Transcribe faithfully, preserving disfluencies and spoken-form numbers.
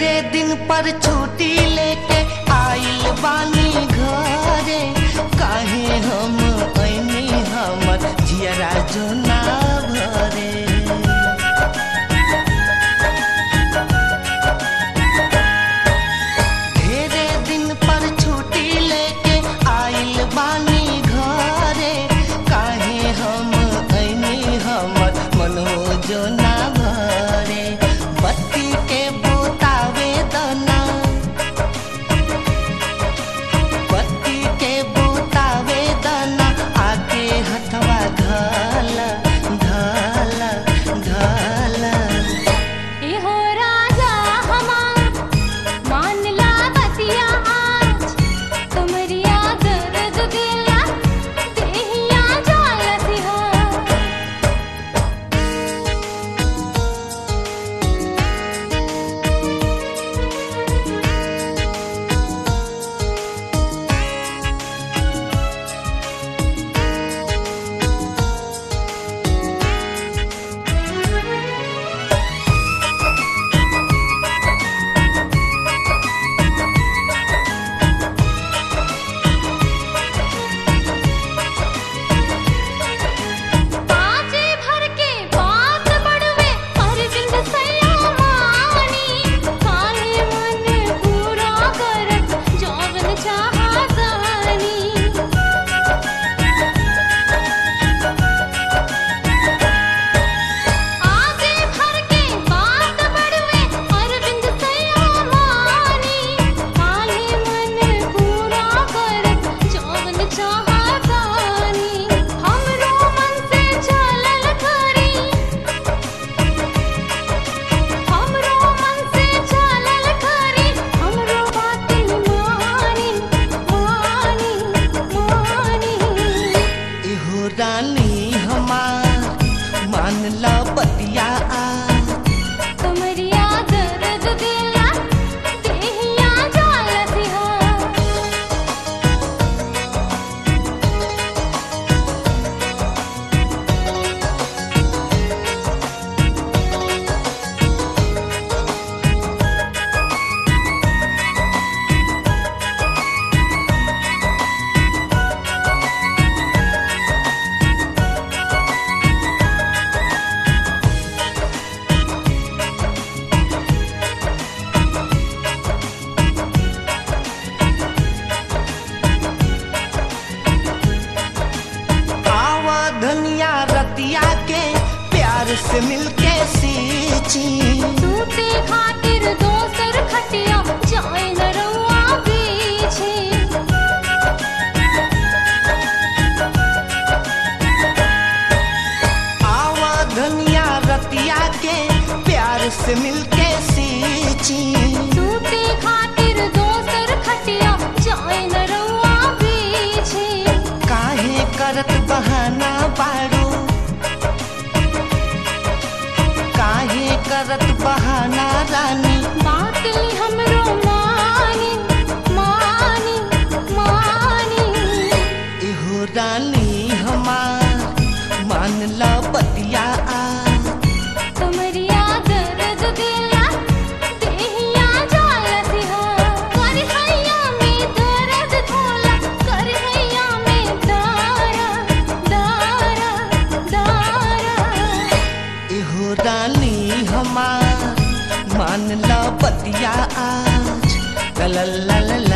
ढेरे दिन पर छुट्टी लेके आइल बानी घरे, काहे हम ऐनी हमर जियरा जो ना भरे। ढेरे दिन पर छुट्टी लेके आइल बानी घरे, काहे हम ऐनी हमर मनो जो ना भरे। बत्ती के बुतावे दना, बत्ती के बुतावे दना, आके हथवा धला धला धला। एहो राजा हमार मानला बतिया आज, तुमरिया दर्द दिला देहिया जाला सिहा। बाजे भर के बात बड़वे अरविंद सैया मानी, काहे मन पूरा करत जौवन चाहतानी। आजे भर के बात बड़वे अरविंद सैया मानी, काहे मन पूरा करत जौवन चाहतानी। हमरो मन से चलल करी, हमरो मन से चलल करी, हमरो बात मानी मानी मानी। एहो रानी हमार मानला बतिया आज, तुमरिया दर्द दिला देहिया जाला सिहा। आवा धनिया रतिया के प्यार से मिलके सींची। टूटे खातिर दोसर खटिया जाए न रउआ पीछे। आवा धनिया रतिया के प्यार से मिलके सींची। टूटे खातिर दोसर खटिया जाए न रउआ पीछे। काहे करत बहाना बारू, काहे करत बहाना रानी। बात ली हमरो मानी मानी मानी। एहो रानी हमार मानला बतिया आज, तुमरिया दर्द दिला देहिया जाला सिहा। कर हैया में दर्द धोला, कर हैया में दारा दारा दारा। एहो रानी हमार मानला बतिया आज, ला ला ला ला।